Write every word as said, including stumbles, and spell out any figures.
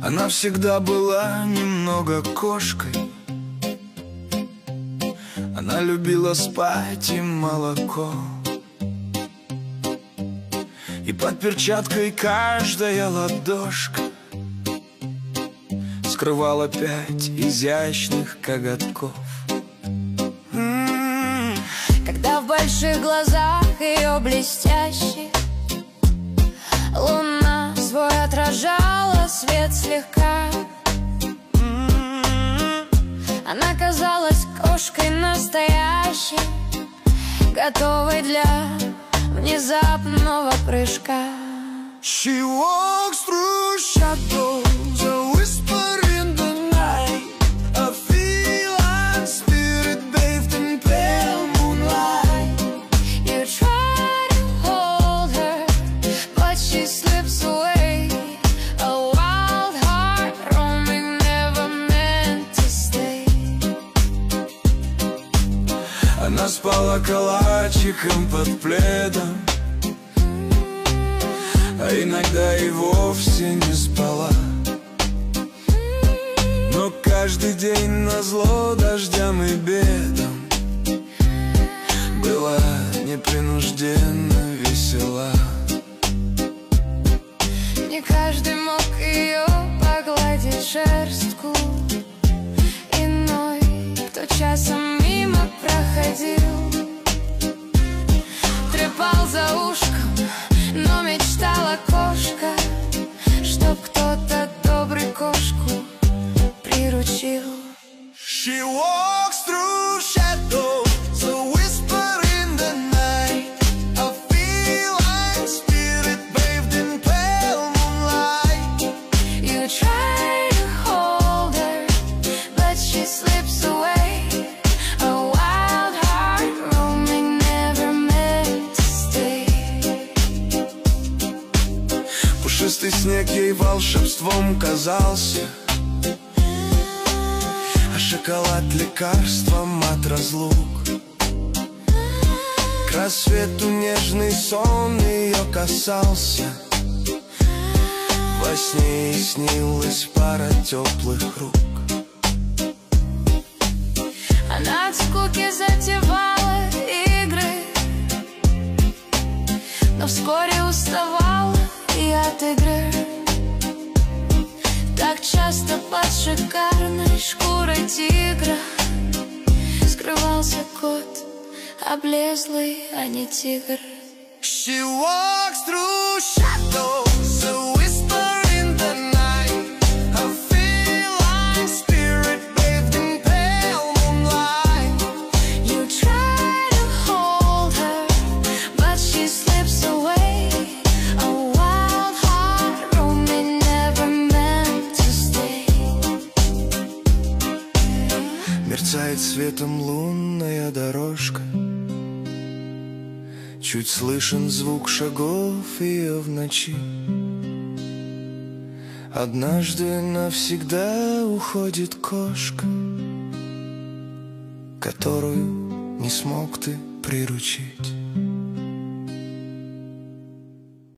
Она всегда была немного кошкой. Она любила спать и молоко. И под перчаткой каждая ладошка скрывала пять изящных коготков. М-м-м. Когда в больших глазах ее блестящих луна свой отражала свет слегка, м-м-м. Она казалась кошкой настоящей, готовой для внезапного прыжка. She walks through shadows, a whisper in the night, a feline spirit bathed in pale moonlight. You try to hold her, but she slips away. A wild heart roaming, never meant to stay. Она спала калачиком под пледом, а иногда и вовсе не спала. Но каждый день назло дождям и бедам была непринужденно весела. Не каждый мог ее погладить шерстку. Иной, кто часом мимо проходил, трепал за ушком, но мечтала кошка, чтоб кто-то добрый кошку приручил. She walks through shadows, a whisper in the night, a feline spirit bathed in pale moonlight. You try to hold her, but she slips away. A wild heart roaming, never meant to stay. Пушистый снег ей волшебством казался, а шоколад лекарством от разлук. К рассвету нежный сон ее касался, во сне ей снилась пара теплых рук. Она от скуки затевала игры, но вскоре уставала и от игры. Так часто под шикарной шкурой тигра скрывался кот, облезлый, а не тигр. She walks through shadows, a whisper in the night, a feline spirit bathed in pale moonlight. You try to hold her, but she slips away. A wild heart roaming, never meant to stay. Мерцает светом лунная дорожка, чуть слышен звук шагов ее в ночи. Однажды навсегда уходит кошка, которую не смог ты приручить.